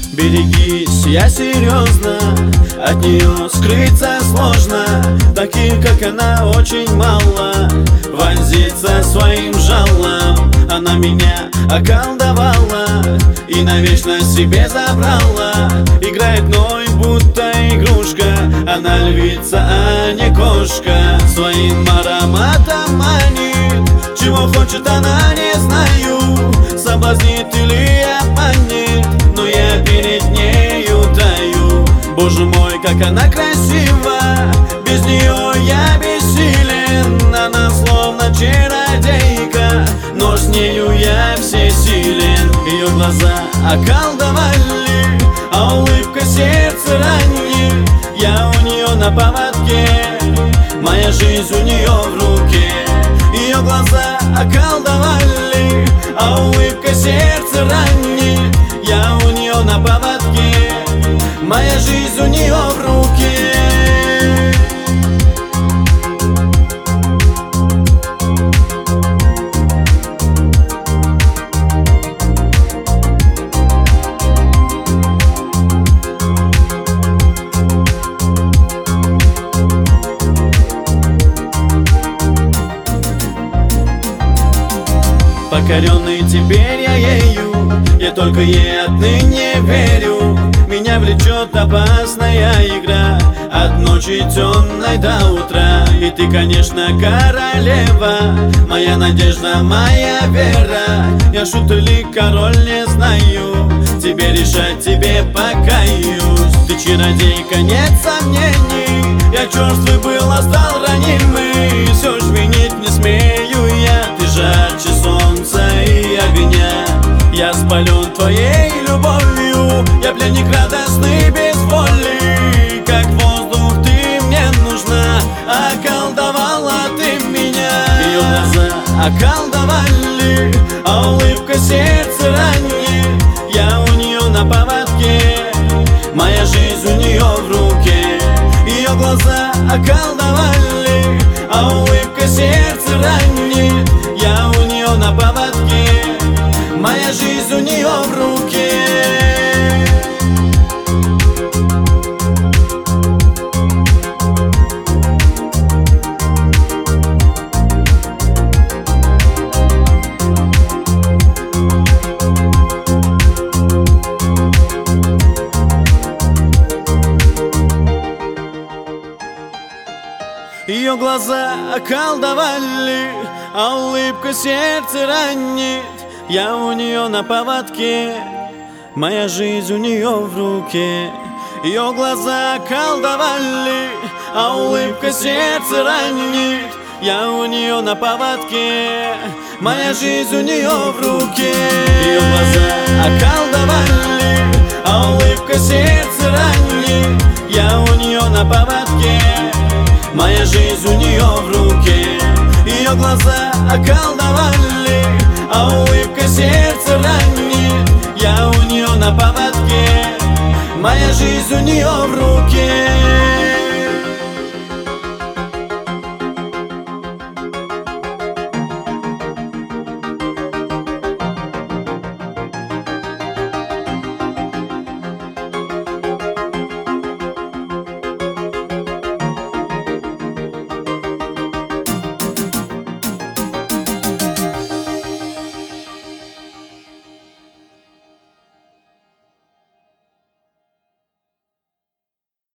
Берегись, я серьезно, от нее скрыться сложно. Таких, как она, очень мало. Вонзится своим жалом. Она меня околдовала и навечно себе забрала. Играет мной, будто игрушка. Она львица, а не кошка. Своим ароматом манит. Чего хочет она, не знаю. Соблазнит или обманет, но я перед нею таю. Боже мой, как она красива, без нее я бессилен. Она словно чародейка, но с нею я всесилен. Ее глаза околдовали, а улыбка сердце ранит. Я у нее на поводке, моя жизнь у нее в руке. Ее глаза околдовали, а улыбка сердце ранит. Я у нее на поводке, моя жизнь у нее в руке. Покоренный теперь я ею, я только ей отныне верю. Меня влечет опасная игра от ночи темной до утра. И ты, конечно, королева, моя надежда, моя вера. Я шут или король, не знаю, тебе решать, тебе покаюсь. Ты чародейка, нет сомнений, я черствый был, а стал ранимый. Все ж винить не смею я, ты жарче солнца и огня. Я спален твоей любовью, я пленник радостный без воли. Как воздух ты мне нужна, околдовала ты меня. Ее глаза околдовали, а улыбка сердце ранит. Я у нее на поводке, моя жизнь у нее в руке. Ее глаза околдовали, а улыбка сердце ранит. Я у нее на поводке, моя жизнь у нее в руке. Ее глаза околдовали, а улыбка сердце ранит. Я у нее на поводке, моя жизнь у нее в руке. Ее глаза околдовали, а улыбка сердце ранит. Я у нее на поводке, моя жизнь у нее в руке. Ее глаза околдовали, а улыбка сердце ранит. Я у нее на поводке, моя жизнь у нее в руке. Ее глаза околдовали, а улыбка сердце ранит. Я у нее на поводке, моя жизнь у нее в руке.